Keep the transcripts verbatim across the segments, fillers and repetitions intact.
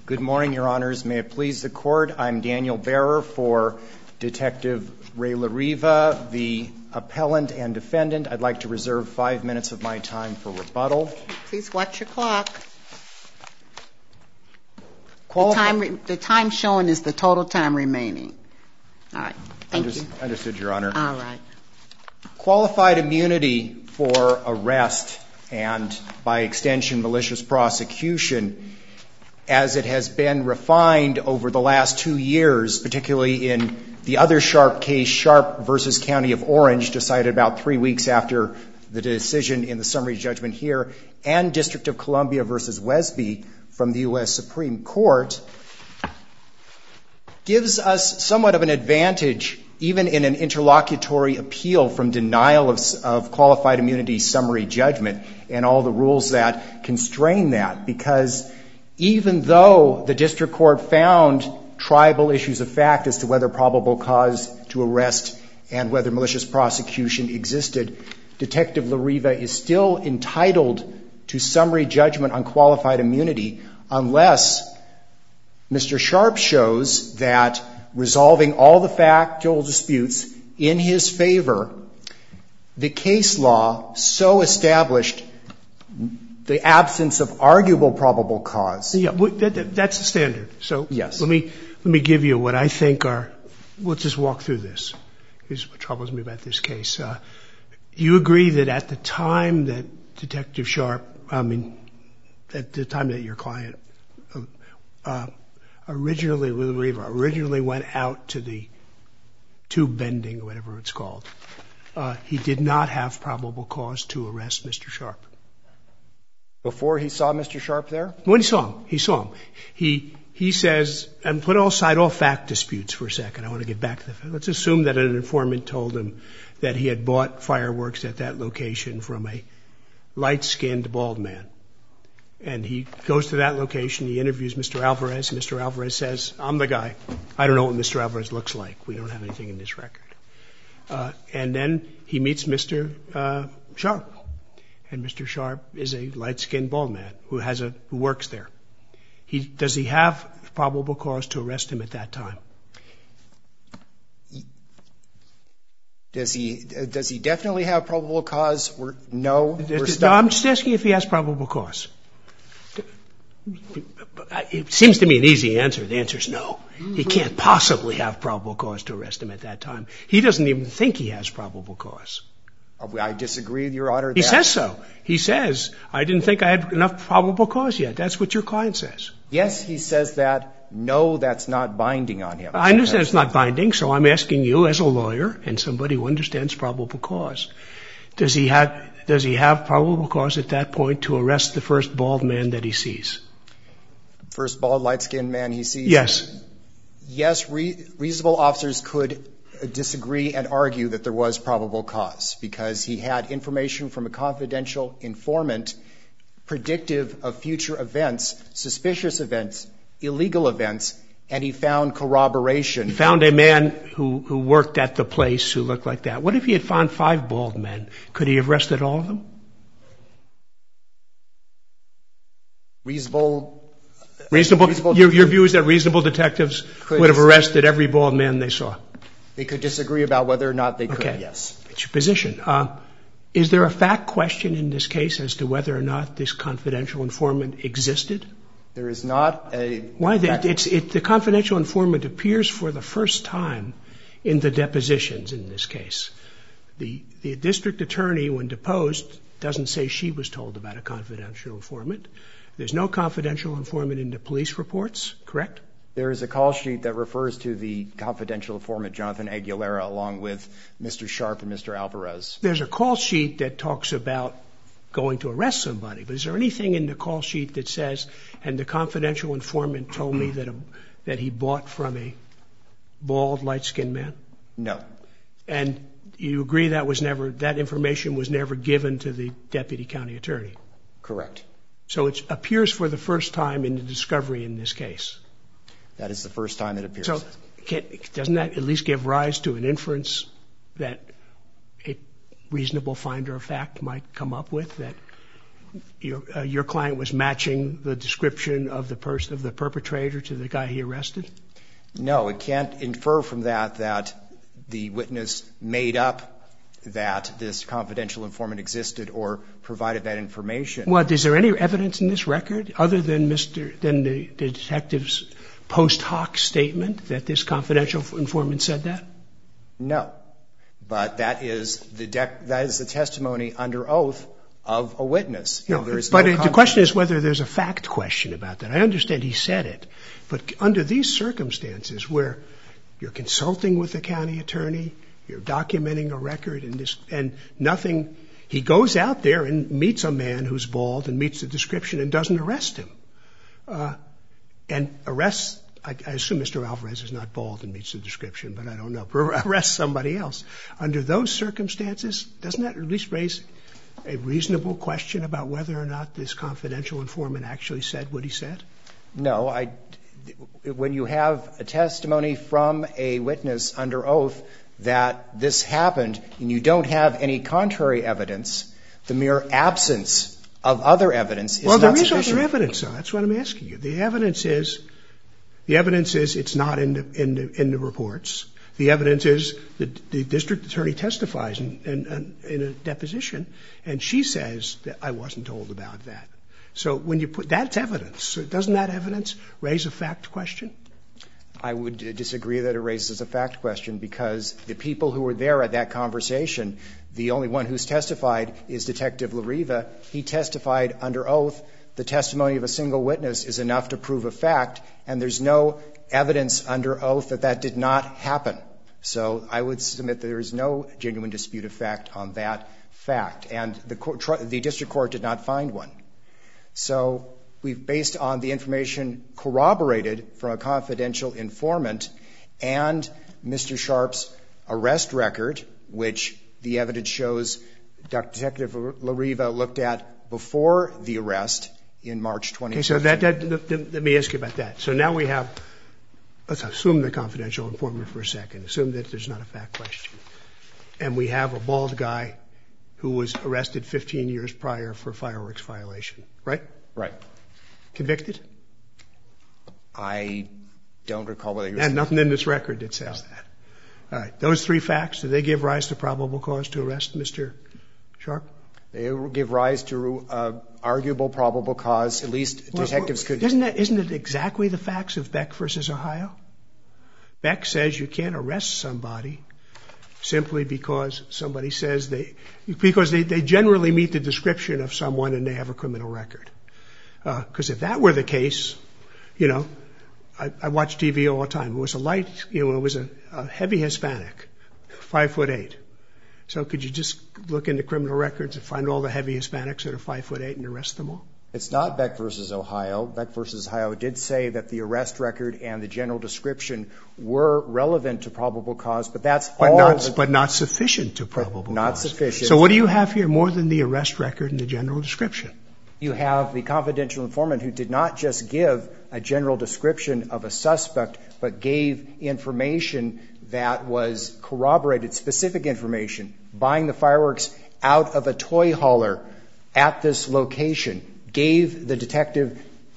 Good morning, Your Honors. May it please the Court, I'm Daniel Bearer for Detective Ray LaRiva, the appellant and defendant. I'd like to reserve five minutes of my time for rebuttal. Please watch your clock. The time, the time shown is the total time remaining. All right. Thank Unders- you. Understood, Your Honor. All right. Qualified immunity for arrest and, by extension, malicious prosecution, as it has been refined over the last two years, particularly in the other Sharp case, Sharp versus County of Orange, decided about three weeks after the decision in the summary judgment here, and District of Columbia versus Wesby from the U S Supreme Court, gives us somewhat of an advantage even in an interlocutory appeal from denial of, of qualified immunity summary judgment and all the rules that constrain that, because even though the district court found tribal issues of fact as to whether probable cause to arrest and whether malicious prosecution existed, Detective LaRiva is still entitled to summary judgment on qualified immunity unless Mister Sharp shows that resolving all the factual disputes in his favor, the case law so established the absence of arguable probable cause. Yeah, that, that's the standard. So yes. let me let me give you what I think are. Let's just walk through this. Here's what troubles me about this case. Uh, you agree that at the time that Detective Sharp, I mean, at the time that your client uh, originally, LaRiva originally went out to the tube bending or whatever it's called, uh, he did not have probable cause to arrest Mister Sharp. Before he saw Mister Sharp there? When he saw him, he saw him. He he says, and put aside all fact disputes for a second. I want to get back to the fact. Let's assume that an informant told him that he had bought fireworks at that location from a light-skinned bald man. And he goes to that location, he interviews Mister Alvarez, and Mister Alvarez says, I'm the guy. I don't know what Mister Alvarez looks like. We don't have anything in this record. Uh, and then he meets Mister Uh, Sharp. And Mister Sharp is a light-skinned bald man who has a who works there. He does he have probable cause to arrest him at that time? Does he does he definitely have probable cause? We're, no. We're no, I'm just asking if he has probable cause. It seems to me an easy answer. The answer is no. Mm-hmm. He can't possibly have probable cause to arrest him at that time. He doesn't even think he has probable cause. I disagree with Your Honor. He says so. He says, I didn't think I had enough probable cause yet. That's what your client says. Yes, he says that. No, that's not binding on him. I understand it's not binding, so I'm asking you as a lawyer and somebody who understands probable cause. Does he have, does he have probable cause at that point to arrest the first bald man that he sees? First bald, light-skinned man he sees? Yes. Yes, re- reasonable officers could disagree and argue that there was probable cause because he had information from a confidential informant predictive of future events, suspicious events, illegal events, and he found corroboration. He found a man who, who worked at the place who looked like that. What if he had found five bald men? Could he have arrested all of them? Reasonable. Reasonable. reasonable your, your view is that reasonable detectives would have arrested every bald man they saw? They could disagree about whether or not they could, okay. Yes. It's your position. Uh, is there a fact question in this case as to whether or not this confidential informant existed? There is not a... Why? The, it's, it, the confidential informant appears for the first time in the depositions in this case. The, the district attorney, when deposed, doesn't say she was told about a confidential informant. There's no confidential informant in the police reports, correct? There is a call sheet that refers to the confidential informant, Jonathan Aguilera, along with Mister Sharp and Mister Alvarez. There's a call sheet that talks about going to arrest somebody, but is there anything in the call sheet that says, and the confidential informant told me that a, that he bought from a bald, light-skinned man? No. And you agree that was never, that information was never given to the deputy county attorney? Correct. So it appears for the first time in the discovery in this case? That is the first time it appears. So can, doesn't that at least give rise to an inference that a reasonable finder of fact might come up with, that your, uh, your client was matching the description of the person, of the perpetrator to the guy he arrested? No, it can't infer from that that the witness made up that this confidential informant existed or provided that information. Well, is there any evidence in this record other than Mister than the, the detective's post hoc statement that this confidential informant said that? No, but that is the dec- that is the testimony under oath of a witness. No, there is but no it, the question is whether there's a fact question about that. I understand he said it, but under these circumstances where you're consulting with the county attorney, you're documenting a record, and this and nothing, he goes out there and meets a man who's bald and meets the description and doesn't arrest him, uh, and arrests. I, I assume Mister Alvarez is not bald and meets the description, but I don't know. Arrests somebody else. Under those circumstances, doesn't that at least raise a reasonable question about whether or not this confidential informant actually said what he said? No, I, when you have a testimony from a witness under oath that this happened and you don't have any contrary evidence, the mere absence of other evidence is well, not there sufficient. is other evidence, though. That's what I'm asking you. The evidence is, the evidence is it's not in the, in the, in the reports. The evidence is that the district attorney testifies in, in, in a deposition, and she says that I wasn't told about that. So when you put, that's evidence. So doesn't that evidence raise a fact question? I would disagree that it raises a fact question because the people who were there at that conversation, the only one who's testified is Detective Lariva. He testified under oath. The testimony of a single witness is enough to prove a fact, and there's no evidence under oath that that did not happen. So I would submit that there is no genuine dispute of fact on that fact, and the, court, the district court did not find one. So we've based on the information corroborated from a confidential informant and Mister Sharp's arrest record, which the evidence shows Detective Lariva looked at before the arrest in March twenty fifteen. Okay, so that, that, that, let me ask you about that. So now we have, let's assume the confidential informant for a second, assume that there's not a fact question. And we have a bald guy who was arrested fifteen years prior for fireworks violation, right? Right. Convicted? I don't recall whether he was. And nothing in this record that says that. All right. Those three facts, do they give rise to probable cause to arrest Mister Sharp? They give rise to uh, arguable probable cause. At least well, detectives well, could. Isn't that, isn't it exactly the facts of Beck versus Ohio? Beck says you can't arrest somebody simply because somebody says they, because they, they generally meet the description of someone and they have a criminal record. Because uh, if that were the case, you know, I, I watch T V all the time. It was a light, you know, it was a, a heavy Hispanic, five foot eight. So could you just look into criminal records and find all the heavy Hispanics that are five foot eight and arrest them all? It's not Beck versus Ohio. Beck versus Ohio did say that the arrest record and the general description were relevant to probable cause, but that's but all. Not, the, but not sufficient to probable not cause. Not sufficient. So what do you have here more than the arrest record and the general description? You have the confidential informant who did not just give a general description of a suspect, but gave information that was corroborated, specific information, buying the fireworks out of a toy hauler at this location, gave the detective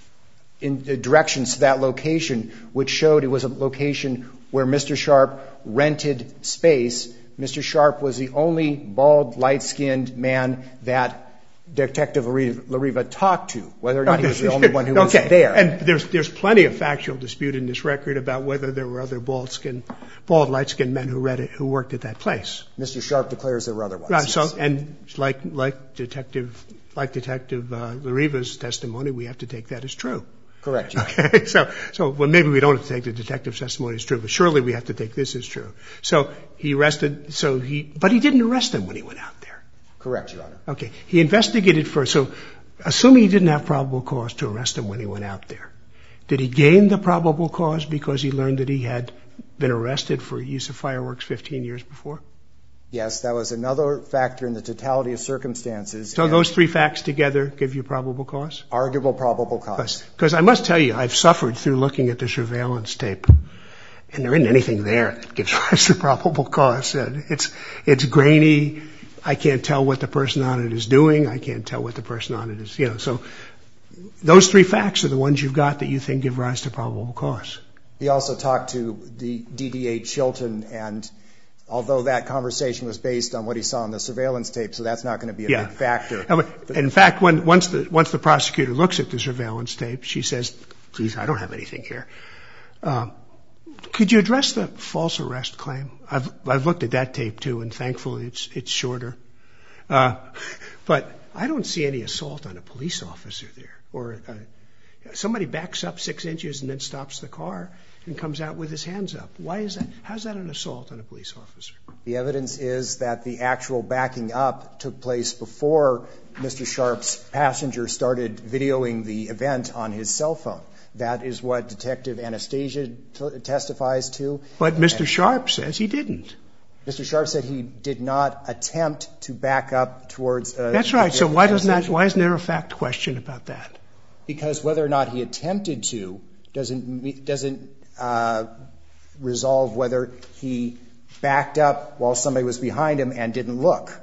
in uh, directions to that location, which showed it was a location where Mister Sharp rented space. Mister Sharp was the only bald, light-skinned man that Detective Lariva talked to, whether or not okay. he was the only one who was okay. there. And there's there's plenty of factual dispute in this record about whether there were other bald skin, bald light-skinned men who read it, who worked at that place. Mister Sharp declares there were other ones. Right. Yes. So and like like Detective like Detective uh, Lariva's testimony, we have to take that as true. Correct. Okay. So so well maybe we don't have to take the detective's testimony as true, but surely we have to take this as true. So he arrested. So he but he didn't arrest him when he went out there. Correct, Your Honor. Okay. He investigated first. So assuming he didn't have probable cause to arrest him when he went out there, did he gain the probable cause because he learned that he had been arrested for use of fireworks fifteen years before? Yes, that was another factor in the totality of circumstances. So those three facts together give you probable cause? Arguable probable cause. Because I must tell you, I've suffered through looking at the surveillance tape. And there isn't anything there that gives rise to probable cause. It's, it's grainy. I can't tell what the person on it is doing. I can't tell what the person on it is, you know. So those three facts are the ones you've got that you think give rise to probable cause. He also talked to the D D A Chilton, and although that conversation was based on what he saw on the surveillance tape, so that's not going to be a yeah. big factor. In fact, when, once the once the prosecutor looks at the surveillance tape, she says, geez, I don't have anything here. Um, could you address the false arrest claim? I've, I've looked at that tape, too, and thankfully it's, it's shorter. Uh, but I don't see any assault on a police officer there. Or uh, somebody backs up six inches and then stops the car and comes out with his hands up. Why is that? How's that an assault on a police officer? The evidence is that the actual backing up took place before Mister Sharp's passenger started videoing the event on his cell phone. That is what Detective Anastasia t- testifies to. But Mister Sharp says he didn't. Mister Sharp said he did not attempt to back up towards... Uh, That's right. So why doesn't that, why isn't there a fact question about that? Because whether or not he attempted to doesn't doesn't uh, resolve whether he backed up while somebody was behind him and didn't look.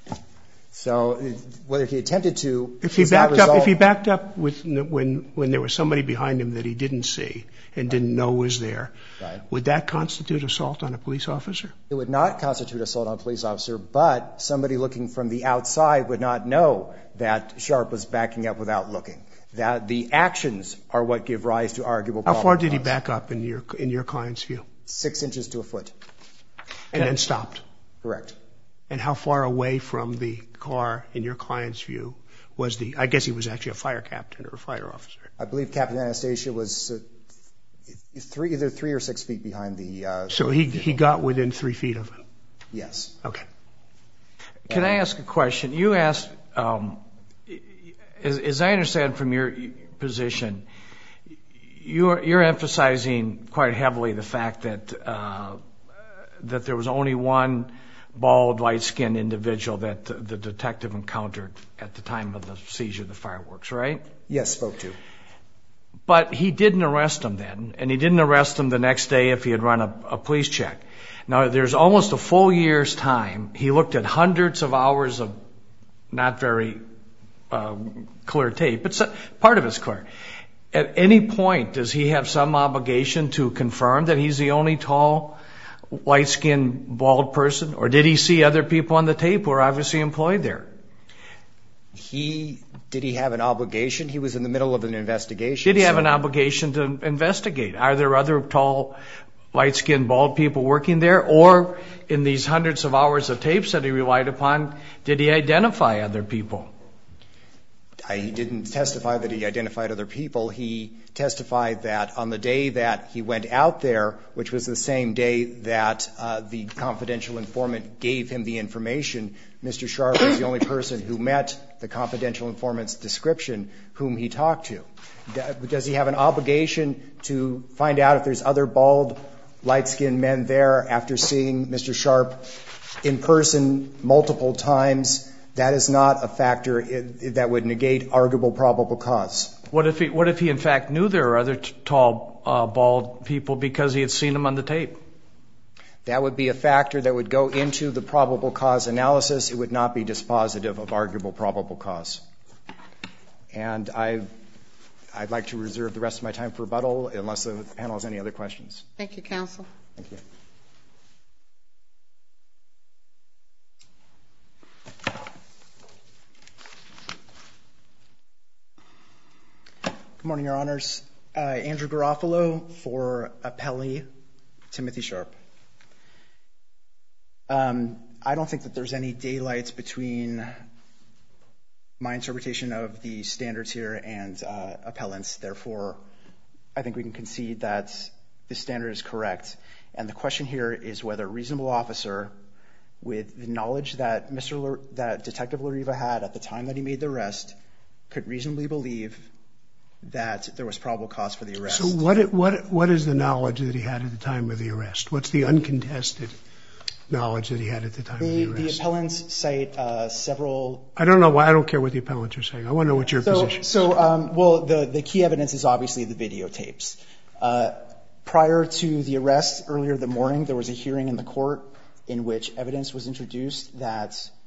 So whether he attempted to, if he backed up, if he backed up with when when there was somebody behind him that he didn't see and didn't know was there, right, would that constitute assault on a police officer? It would not constitute assault on a police officer, but somebody looking from the outside would not know that Sharp was backing up without looking. That the actions are what give rise to arguable probable cause. How far did he back up in your in your client's view? Six inches to a foot. And then stopped? Correct. And how far away from the car, in your client's view, was the, I guess he was actually a fire captain or a fire officer. I believe Captain Anastasia was uh, three, either three or six feet behind the... Uh, so he, he got within three feet of him? Yes. Okay. Can I ask a question? You asked, um, as, as I understand from your position, you're, you're emphasizing quite heavily the fact that uh, that there was only one bald, light-skinned individual that the, the detective encountered at the time of the seizure of the fireworks, right? Yes, spoke to. But he didn't arrest him then, and he didn't arrest him the next day if he had run a, a police check. Now, there's almost a full year's time. He looked at hundreds of hours of not very uh, clear tape, but part of it's clear. At any point, does he have some obligation to confirm that he's the only tall, light-skinned, bald person? Or did he see other people on the tape who are obviously employed there? He, did he have an obligation? He was in the middle of an investigation. Did he have so an obligation to investigate? Are there other tall, light-skinned, bald people working there? Or in these hundreds of hours of tapes that he relied upon, did he identify other people? He didn't testify that he identified other people. He testified that on the day that he went out there, which was the same day that uh, the confidential informant gave him the information, Mister Sharp was the only person who met the confidential informant's description whom he talked to. Does he have an obligation to find out if there's other bald, light-skinned men there after seeing Mister Sharp in person multiple times? That is not a factor that would negate arguable probable cause. What if he, what if he in fact knew there were other t- tall, uh, bald people because he had seen them on the tape? That would be a factor that would go into the probable cause analysis. It would not be dispositive of arguable probable cause. And I, I'd like to reserve the rest of my time for rebuttal unless the panel has any other questions. Thank you, counsel. Thank you. Good morning, Your Honors. Uh, Andrew Garofalo for appellee Timothy Sharp. Um, I don't think that there's any daylights between my interpretation of the standards here and uh, appellants. Therefore, I think we can concede that the standard is correct. And the question here is whether a reasonable officer, with the knowledge that Mister L- that Detective Lariva had at the time that he made the arrest, could reasonably believe that there was probable cause for the arrest. So what what what is the knowledge that he had at the time of the arrest? What's the uncontested knowledge that he had at the time the, of the arrest? The appellants cite uh, several... I don't know why. I don't care what the appellants are saying. I want to know what your so, position is. So, um, well, the, the key evidence is obviously the videotapes. Uh, prior to the arrest, earlier the morning, there was a hearing in the court in which evidence was introduced that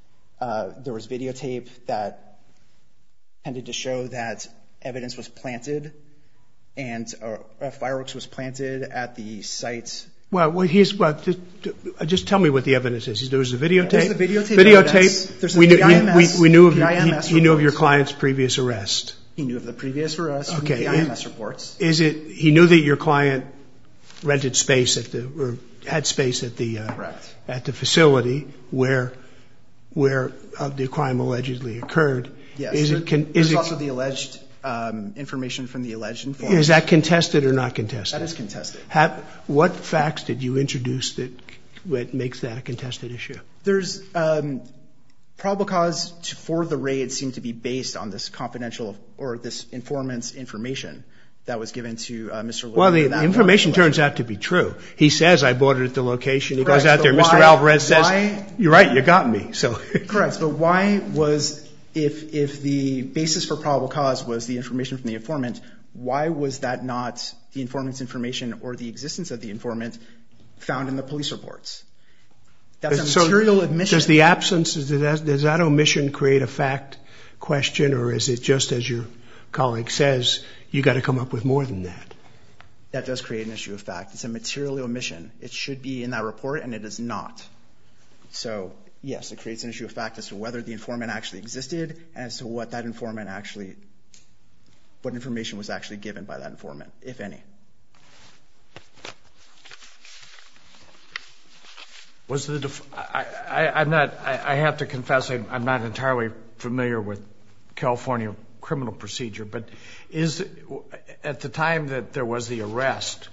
Uh, there was videotape that tended to show that evidence was planted and uh, fireworks was planted at the site. Well, well here's well, just, just tell me what the evidence is. There was a videotape. There's a videotape. Videotape. There's a we, knew, P I M S, we, we knew of P I M S he, he knew of your reports. client's previous arrest. He knew of the previous arrest from okay. P I M S reports. Is it? He knew that your client rented space at the or had space at the uh, Correct. at the facility where where uh, the crime allegedly occurred. Yes. Is there, it? Can, there's is it, also the alleged um, information from the alleged informant. Is that contested or not contested? That is contested. Have, what facts did you introduce that, that makes that a contested issue? There's um, probable cause to, for the raid seemed to be based on this confidential or this informant's information that was given to uh, Mister Lewin. Well, the information turns out to be true. He says, I bought it at the location. He Correct, goes out but there. why, Mister Alvarez says, why, you're right, you got me. So correct. But why was, if, if the basis for probable cause was the information from the informant, why was that not the informant's information or the existence of the informant found in the police reports? That's a so material admission. Does the absence, does that, does that omission create a fact question, or is it just as your colleague says, you got to come up with more than that? That does create an issue of fact. It's a material omission. It should be in that report, and it is not. So, yes, it creates an issue of fact as to whether the informant actually existed and as to what that informant actually, what information was actually given by that informant, if any. Was the def- I, I, I'm not. I, I have to confess, I, I'm not entirely familiar with California criminal procedure, but is at the time that there was the arrest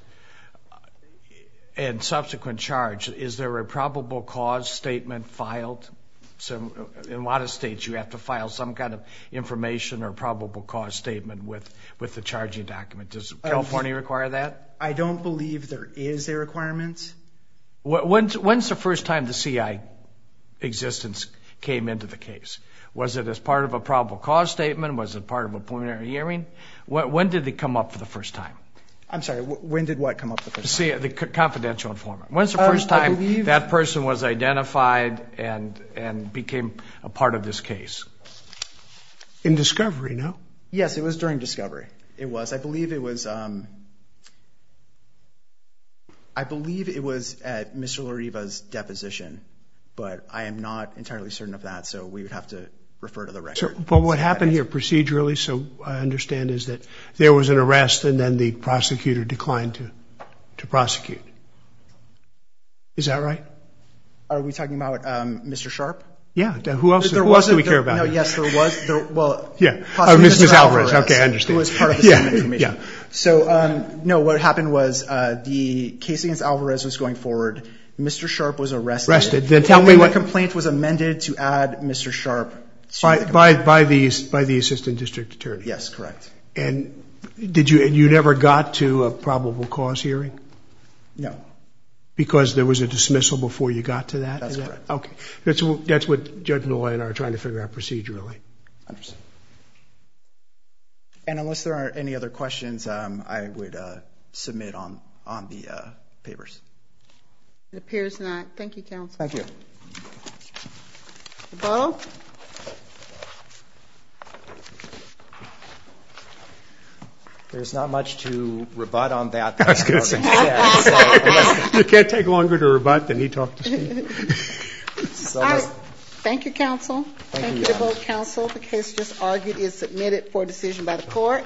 and subsequent charge, is there a probable cause statement filed? So in a lot of states, you have to file some kind of information or probable cause statement with, with the charging document. Does California um, require that? I don't believe there is a requirement. When's, when's the first time the C I existence came into the case? Was it as part of a probable cause statement? Was it part of a preliminary hearing? When, when did it come up for the first time? I'm sorry, when did what come up the first See, time? the confidential informant. When's the Um, first I time believe- that person was identified and and became a part of this case? In discovery, no? Yes, it was during discovery. It was. I believe it was. Um, I believe it was at Mister Lariva's deposition, but I am not entirely certain of that. So we would have to refer to the record. So, but what happened here procedurally, so I understand, is that there was an arrest and then the prosecutor declined to, to prosecute. Is that right? Are we talking about um, Mister Sharp? Yeah. Who else, There who else was do we a, care there, about? No, here? yes, there was. There, well, yeah. possibly Oh, Miz Mister Alvarez. Alvarez. Okay, I understand. Who was part of the yeah. statement information. Yeah. So, um, no, what happened was uh, the case against Alvarez was going forward. Mister Sharp was arrested. Arrested. Then tell and me then what the complaint was amended to add Mister Sharp. To by, the by, by the, by the assistant district attorney. Yes, correct. And did you, you never got to a probable cause hearing? No. Because there was a dismissal before you got to that? That's Is that, correct. Okay. That's, that's what Judge Malloy and I are trying to figure out procedurally. Understood. And unless there are any other questions, um, I would uh, submit on, on the uh, papers. It appears not. Thank you, counsel. Thank you. Bo? There's not much to rebut on that. I was going to say. Yeah, so unless, You can't take longer to rebut than he talked to Steve. so All right. unless, Thank you, counsel. Thank Thank you, you to Your Honor. both counsel. The case just argued is submitted for decision by the court.